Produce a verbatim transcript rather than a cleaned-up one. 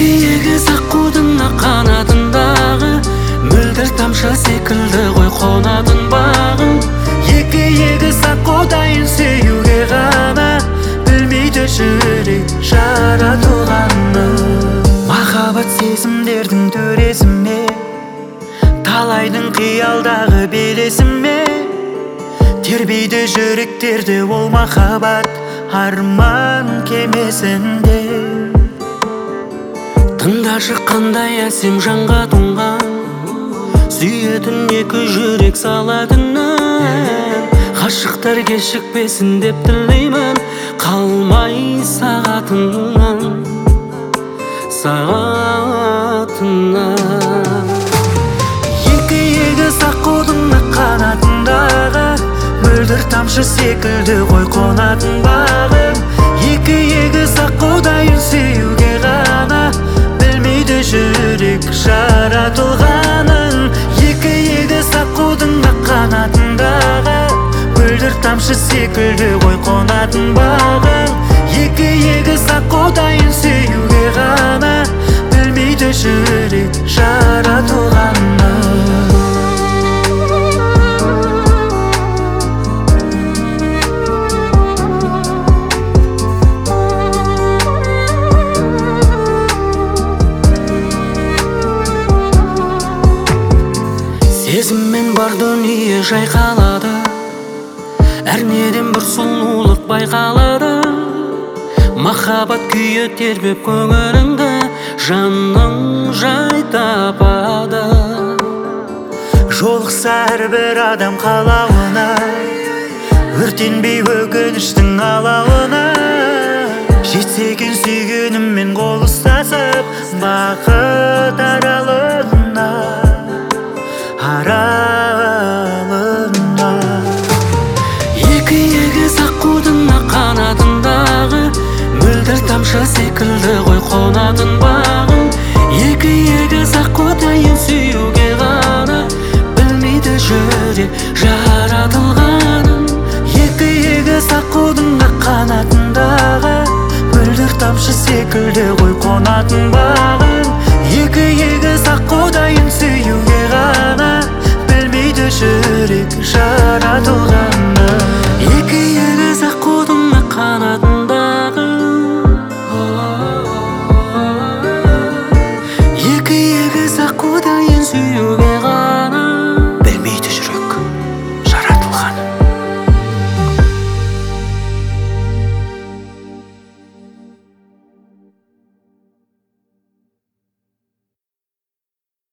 Екі егіз аққудың ақ қанатындағы мөлдір тамшы секілді ғой қонатын бағым. Екі егіз аққудайын сүюге ғана білмейді жүрек жаратылғаны. Махаббат сезімдердің төресіме, талайдың қиялдағы белесіме тербейді жүректерді ол махаббат арман кемесінде. Тыңдашы қандай әсем жанға тұнған, сүйетін екі жүрек салатын ән. Ғашықтар кешікпесін деп тілеймін, қалмай сағатыңнан, сағатыңнан. Екі егіз аққудың ақ қанатындағы мөлдір тамшы секілді ғой қонатын бағым. Екі егіз аққудайын сүюге ғана білмейді жүрек жаратылғанын. Екі егіз аққудың ақ қанатындағы мөлдір тамшы секілді ғой қонатын бағым. Екі егіз аққудайын сүюге ғана білмейді жүрек жаратылғанын. Сезіммен бар дүние жайқалады, әрнеден бір сұлулық байқалады. Махаббат күйі тербеп көңіліңді, жаның жай тапады. Жолықса әрбір адам қалауына, өртенбей өкініштің алауына. Жетсе екен сүйгеніммен қол ұстасып, бақыт аралығына, аралығына. Екі егіз аққудың ақ қанатындағы мөлдір тамшы секілді ғой қонатын бағым. Екі егіз аққудайын сүюге ғана білмейді жүрек жаратылғанын. Екі егіз аққудың ақ қанатындағы мөлдір тамшы секілді ғой қонатын бағым. Екі егіз аққудайын сүюге ғана білмейді жүрек жаратылғанын. Екі егіз аққудың ақ қанатындағы, екі егіз аққудайын сүюге ғана білмейді жүрек жаратылғанын.